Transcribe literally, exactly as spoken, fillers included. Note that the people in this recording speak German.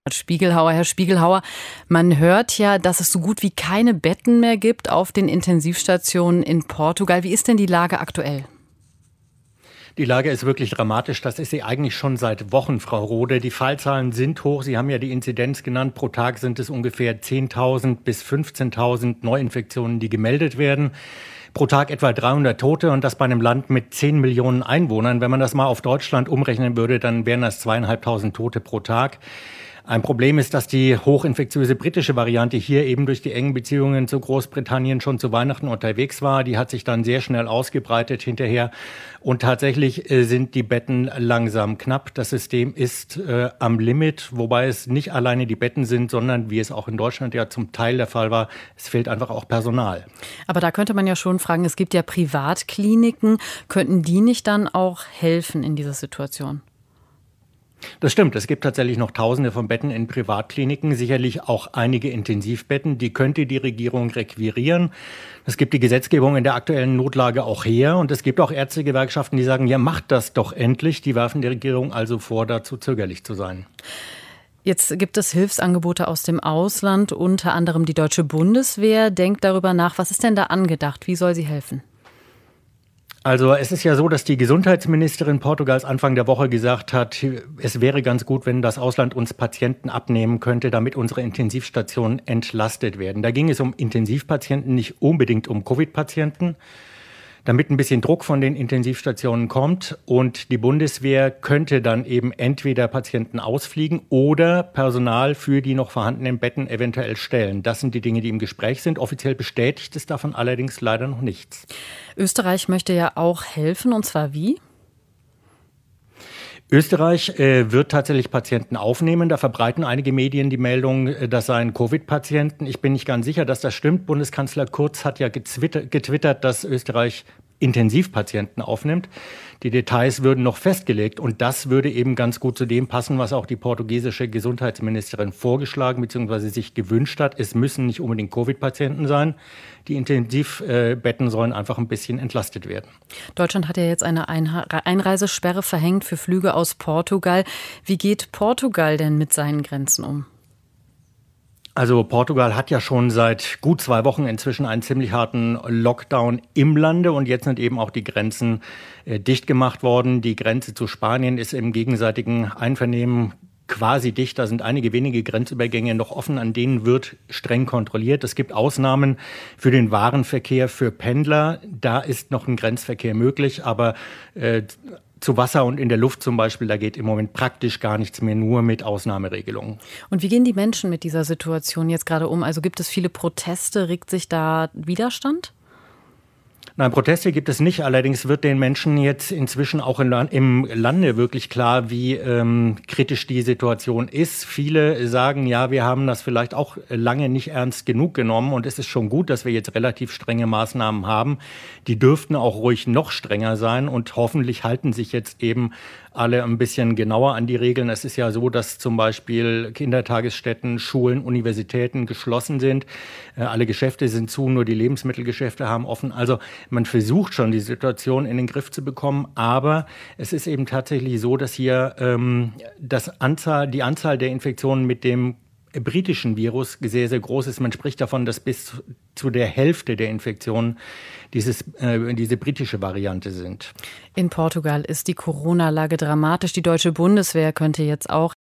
Spiegelhauer. Herr Spiegelhauer, man hört ja, dass es so gut wie keine Betten mehr gibt auf den Intensivstationen in Portugal. Wie ist denn die Lage aktuell? Die Lage ist wirklich dramatisch. Das ist sie eigentlich schon seit Wochen, Frau Rode. Die Fallzahlen sind hoch. Sie haben ja die Inzidenz genannt. Pro Tag sind es ungefähr zehntausend bis fünfzehntausend Neuinfektionen, die gemeldet werden. Pro Tag etwa dreihundert Tote und das bei einem Land mit zehn Millionen Einwohnern. Wenn man das mal auf Deutschland umrechnen würde, dann wären das zweieinhalbtausend Tote pro Tag. Ein Problem ist, dass die hochinfektiöse britische Variante hier eben durch die engen Beziehungen zu Großbritannien schon zu Weihnachten unterwegs war. Die hat sich dann sehr schnell ausgebreitet hinterher. Und tatsächlich äh, sind die Betten langsam knapp. Das System ist äh, am Limit, wobei es nicht alleine die Betten sind, sondern wie es auch in Deutschland ja zum Teil der Fall war, es fehlt einfach auch Personal. Aber da könnte man ja schon fragen, es gibt ja Privatkliniken. Könnten die nicht dann auch helfen in dieser Situation? Das stimmt. Es gibt tatsächlich noch Tausende von Betten in Privatkliniken, sicherlich auch einige Intensivbetten. Die könnte die Regierung requirieren. Es gibt die Gesetzgebung in der aktuellen Notlage auch her. Und es gibt auch Ärztegewerkschaften, die sagen, ja, macht das doch endlich. Die werfen der Regierung also vor, dazu zögerlich zu sein. Jetzt gibt es Hilfsangebote aus dem Ausland, unter anderem die Deutsche Bundeswehr. Denkt darüber nach, was ist denn da angedacht? Wie soll sie helfen? Also es ist ja so, dass die Gesundheitsministerin Portugals Anfang der Woche gesagt hat, es wäre ganz gut, wenn das Ausland uns Patienten abnehmen könnte, damit unsere Intensivstationen entlastet werden. Da ging es um Intensivpatienten, nicht unbedingt um Covid-Patienten. Damit ein bisschen Druck von den Intensivstationen kommt und die Bundeswehr könnte dann eben entweder Patienten ausfliegen oder Personal für die noch vorhandenen Betten eventuell stellen. Das sind die Dinge, die im Gespräch sind. Offiziell bestätigt ist davon allerdings leider noch nichts. Österreich möchte ja auch helfen, und zwar wie? Österreich äh, wird tatsächlich Patienten aufnehmen. Da verbreiten einige Medien die Meldung, äh, das seien Covid-Patienten. Ich bin nicht ganz sicher, dass das stimmt. Bundeskanzler Kurz hat ja gezwittert, getwittert, dass Österreich Intensivpatienten aufnimmt. Die Details würden noch festgelegt und das würde eben ganz gut zu dem passen, was auch die portugiesische Gesundheitsministerin vorgeschlagen bzw. sich gewünscht hat. Es müssen nicht unbedingt Covid-Patienten sein. Die Intensivbetten sollen einfach ein bisschen entlastet werden. Deutschland hat ja jetzt eine Einreisesperre verhängt für Flüge aus Portugal. Wie geht Portugal denn mit seinen Grenzen um? Also Portugal hat ja schon seit gut zwei Wochen inzwischen einen ziemlich harten Lockdown im Lande und jetzt sind eben auch die Grenzen äh, dicht gemacht worden. Die Grenze zu Spanien ist im gegenseitigen Einvernehmen quasi dicht. Da sind einige wenige Grenzübergänge noch offen, an denen wird streng kontrolliert. Es gibt Ausnahmen für den Warenverkehr, für Pendler. Da ist noch ein Grenzverkehr möglich, aber äh, zu Wasser und in der Luft zum Beispiel, da geht im Moment praktisch gar nichts mehr, nur mit Ausnahmeregelungen. Und wie gehen die Menschen mit dieser Situation jetzt gerade um? Also gibt es viele Proteste? Regt sich da Widerstand? Nein, Proteste gibt es nicht. Allerdings wird den Menschen jetzt inzwischen auch im Lande wirklich klar, wie ähm, kritisch die Situation ist. Viele sagen, ja, wir haben das vielleicht auch lange nicht ernst genug genommen und es ist schon gut, dass wir jetzt relativ strenge Maßnahmen haben. Die dürften auch ruhig noch strenger sein und hoffentlich halten sich jetzt eben alle ein bisschen genauer an die Regeln. Es ist ja so, dass zum Beispiel Kindertagesstätten, Schulen, Universitäten geschlossen sind. Äh, alle Geschäfte sind zu, nur die Lebensmittelgeschäfte haben offen. Also man versucht schon, die Situation in den Griff zu bekommen. Aber es ist eben tatsächlich so, dass hier ähm, das Anzahl, die Anzahl der Infektionen mit dem britischen Virus sehr, sehr groß ist. Man spricht davon, dass bis zu der Hälfte der Infektionen dieses, äh, diese britische Variante sind. In Portugal ist die Corona-Lage dramatisch. Die deutsche Bundeswehr könnte jetzt auch